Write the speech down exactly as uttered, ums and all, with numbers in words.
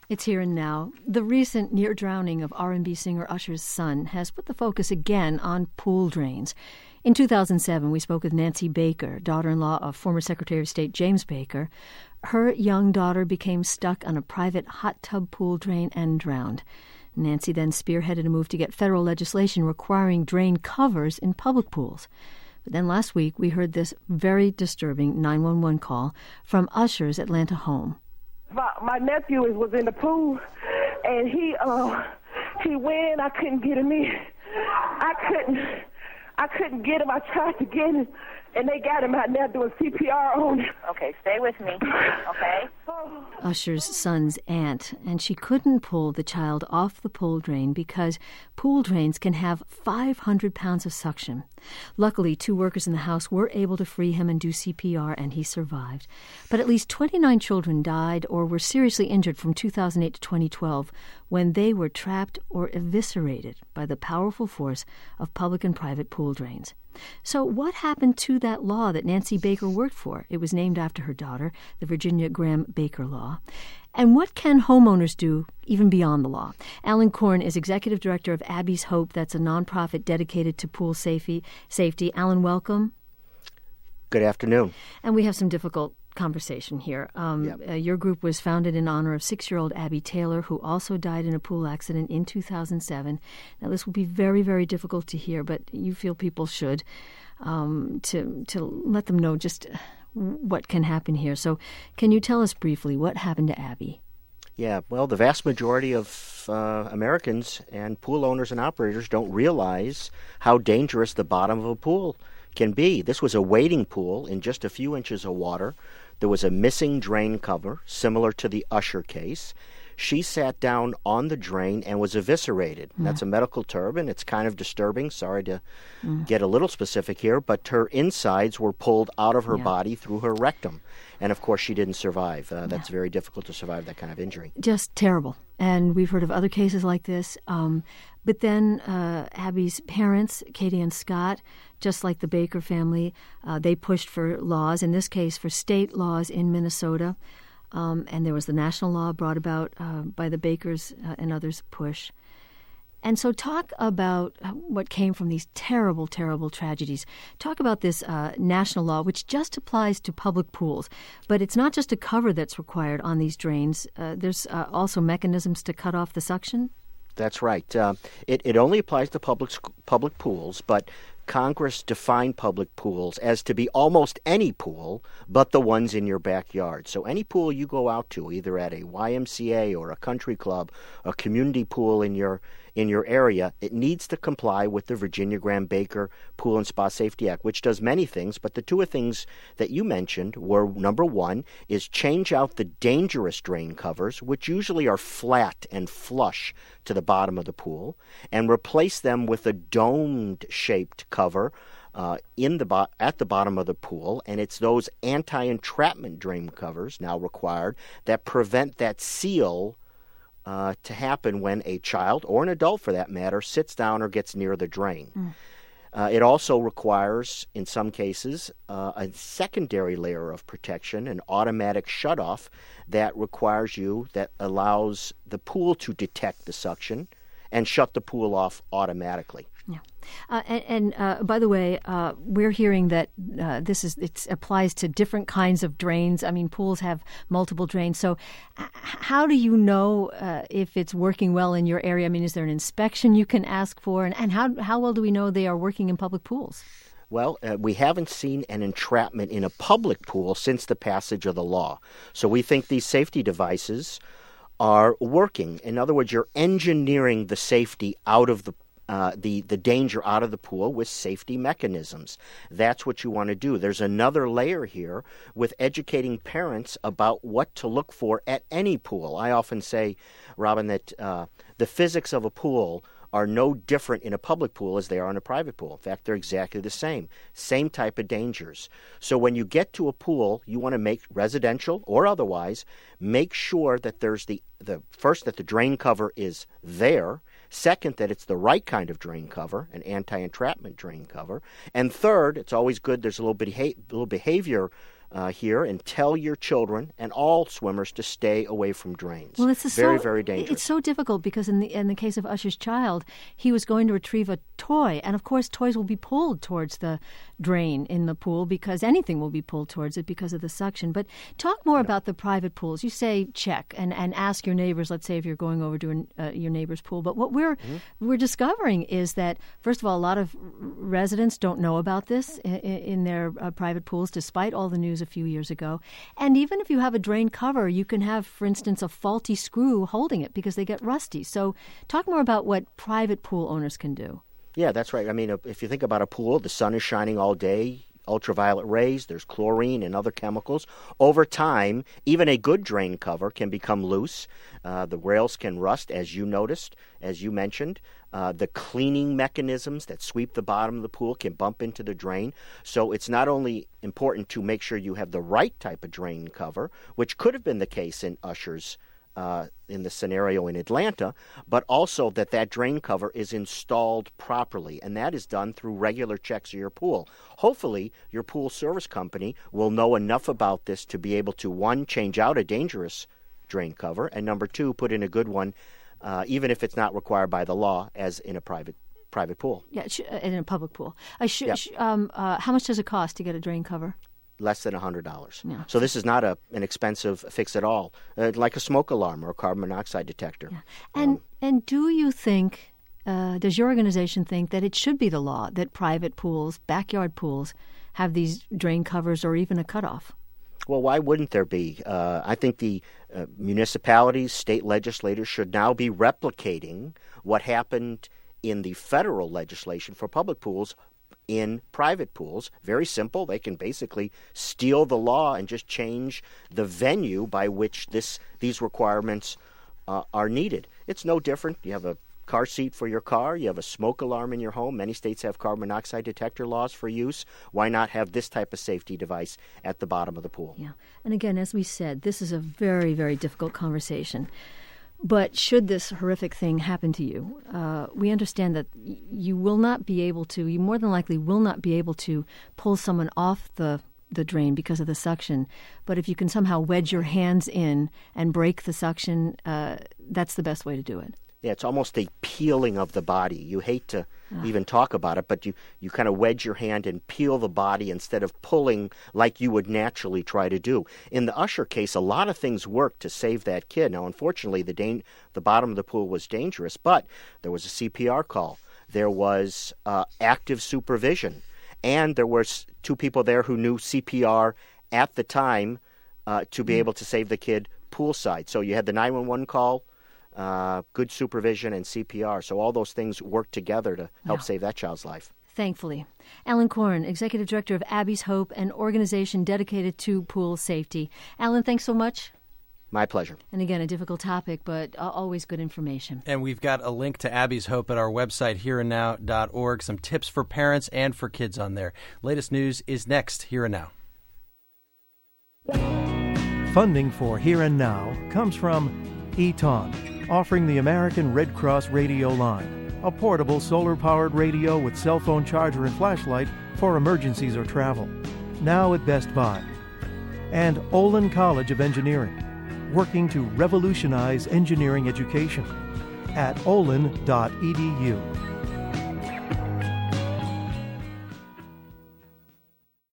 It's here and now. The recent near drowning of R and B singer Usher's son has put the focus again on pool drains. In two thousand seven, we spoke with Nancy Baker, daughter-in-law of former Secretary of State James Baker. Her young daughter became stuck on a private hot tub pool drain and drowned. Nancy then spearheaded a move to get federal legislation requiring drain covers in public pools. But then last week, we heard this very disturbing nine one one call from Usher's Atlanta home. My, my nephew is, was in the pool, and he uh, he went. I couldn't get him in. I couldn't. I couldn't get him. I tried to get him, and they got him out there doing C P R on him. Okay, stay with me. Okay. Usher's son's aunt, and she couldn't pull the child off the pool drain because pool drains can have five hundred pounds of suction. Luckily, two workers in the house were able to free him and do C P R, and he survived. But at least twenty-nine children died or were seriously injured from two thousand eight to twenty twelve when they were trapped or eviscerated by the powerful force of public and private pool drains. So what happened to that law that Nancy Baker worked for? It was named after her daughter, the Virginia Graham Baker Law. And what can homeowners do even beyond the law? Alan Korn is executive director of Abby's Hope. That's a nonprofit dedicated to pool safety. Safety. Alan, welcome. Good afternoon. And we have some difficult conversation here. Um, yep. uh, your group was founded in honor of six-year-old Abby Taylor, who also died in a pool accident in two thousand seven. Now, this will be very, very difficult to hear, but you feel people should um, to to let them know just what can happen here. So can you tell us briefly what happened to Abby? Yeah, well, the vast majority of uh, Americans and pool owners and operators don't realize how dangerous the bottom of a pool can be. This was a wading pool in just a few inches of water. There was a missing drain cover, similar to the Usher case. She sat down on the drain and was eviscerated. Mm. That's a medical term, and it's kind of disturbing. Sorry to mm. get a little specific here, but her insides were pulled out of her yeah. body through her rectum. And, of course, she didn't survive. Uh, that's yeah. very difficult to survive that kind of injury. Just terrible. And we've heard of other cases like this. Um, but then uh, Abby's parents, Katie and Scott, just like the Baker family, uh, they pushed for laws, in this case for state laws in Minnesota. Um, and there was the national law brought about uh, by the Bakers uh, and others push. And so talk about what came from these terrible, terrible tragedies. Talk about this uh, national law, which just applies to public pools. But it's not just a cover that's required on these drains. Uh, there's uh, also mechanisms to cut off the suction? That's right. Uh, it, it only applies to public public pools, but Congress defined public pools as to be almost any pool but the ones in your backyard. So any pool you go out to, either at a Y M C A or a country club, a community pool in your in your area, it needs to comply with the Virginia Graham Baker Pool and Spa Safety Act, which does many things. But the two things that you mentioned were, number one, is change out the dangerous drain covers, which usually are flat and flush to the bottom of the pool, and replace them with a domed-shaped cover uh, in the bo- at the bottom of the pool. And it's those anti-entrapment drain covers now required that prevent that seal Uh, to happen when a child, or an adult for that matter, sits down or gets near the drain. Mm. Uh, it also requires, in some cases, uh, a secondary layer of protection, an automatic shutoff that requires you, that allows the pool to detect the suction and shut the pool off automatically. Yeah. Uh, and and uh, by the way, uh, we're hearing that uh, this is it applies to different kinds of drains. I mean, pools have multiple drains. So h- how do you know uh, if it's working well in your area? I mean, is there an inspection you can ask for? And, and how how well do we know they are working in public pools? Well, uh, we haven't seen an entrapment in a public pool since the passage of the law. So we think these safety devices are working. In other words, you're engineering the safety out of the Uh, the, the danger out of the pool with safety mechanisms. That's what you want to do. There's another layer here with educating parents about what to look for at any pool. I often say, Robin, that uh, the physics of a pool are no different in a public pool as they are in a private pool. In fact, they're exactly the same. Same type of dangers. So when you get to a pool, you want to make, residential or otherwise, make sure that there's the, the first, that the drain cover is there. Second, that it's the right kind of drain cover, an anti-entrapment drain cover. And third, it's always good, there's a little, beha- little behavior uh, here and tell your children and all swimmers to stay away from drains. Well, it's a very, so, very dangerous. It's so difficult because in the in the case of Usher's child, he was going to retrieve a toy, and of course, toys will be pulled towards the drain in the pool because anything will be pulled towards it because of the suction. But talk more about the private pools. You say check and, and ask your neighbors. Let's say if you're going over to an, uh, your neighbor's pool. But what we're mm-hmm. we're discovering is that first of all, a lot of residents don't know about this in, in their uh, private pools, despite all the news a few years ago. And even if you have a drain cover, you can have, for instance, a faulty screw holding it because they get rusty. So talk more about what private pool owners can do. Yeah, that's right. I mean, if you think about a pool, the sun is shining all day, ultraviolet rays, there's chlorine and other chemicals. Over time, even a good drain cover can become loose. Uh, the rails can rust, as you noticed, as you mentioned. Uh, the cleaning mechanisms that sweep the bottom of the pool can bump into the drain. So it's not only important to make sure you have the right type of drain cover, which could have been the case in Usher's Uh, in the scenario in Atlanta, but also that that drain cover is installed properly, and that is done through regular checks of your pool. Hopefully, your pool service company will know enough about this to be able to, one, change out a dangerous drain cover, and number two, put in a good one, uh, even if it's not required by the law, as in a private private pool. Yeah, in a public pool. I sh- yep. sh- um, uh, how much does it cost to get a drain cover? Less than one hundred dollars. Yeah. So this is not a an expensive fix at all, uh, like a smoke alarm or a carbon monoxide detector. Yeah. And um, and do you think, uh, does your organization think that it should be the law that private pools, backyard pools, have these drain covers or even a cutoff? Well, why wouldn't there be? Uh, I think the uh, municipalities, state legislators should now be replicating what happened in the federal legislation for public pools in private pools. Very simple. They can basically steal the law and just change the venue by which this these requirements uh, are needed. It's no different. You have a car seat for your car. You have a smoke alarm in your home. Many states have carbon monoxide detector laws for use. Why not have this type of safety device at the bottom of the pool? Yeah. And again, as we said, this is a very, very difficult conversation. But should this horrific thing happen to you, uh, we understand that y- you will not be able to, you more than likely will not be able to pull someone off the, the drain because of the suction. But if you can somehow wedge your hands in and break the suction, uh, that's the best way to do it. Yeah, it's almost a peeling of the body. You hate to oh. even talk about it, but you, you kind of wedge your hand and peel the body instead of pulling like you would naturally try to do. In the Usher case, a lot of things worked to save that kid. Now, unfortunately, the da- the bottom of the pool was dangerous, but there was a C P R call. There was uh, active supervision, and there were two people there who knew C P R at the time uh, to be mm. able to save the kid poolside. So you had the nine one one call, Uh, good supervision, and C P R. So all those things work together to help yeah. save that child's life. Thankfully. Alan Korn, Executive Director of Abby's Hope, an organization dedicated to pool safety. Alan, thanks so much. My pleasure. And again, a difficult topic, but uh, always good information. And we've got a link to Abby's Hope at our website, here and now dot org. Some tips for parents and for kids on there. Latest news is next, Here and Now. Funding for Here and Now comes from Eton, offering the American Red Cross radio line, a portable solar-powered radio with cell phone charger and flashlight for emergencies or travel. Now at Best Buy. And Olin College of Engineering, working to revolutionize engineering education at olin dot e d u.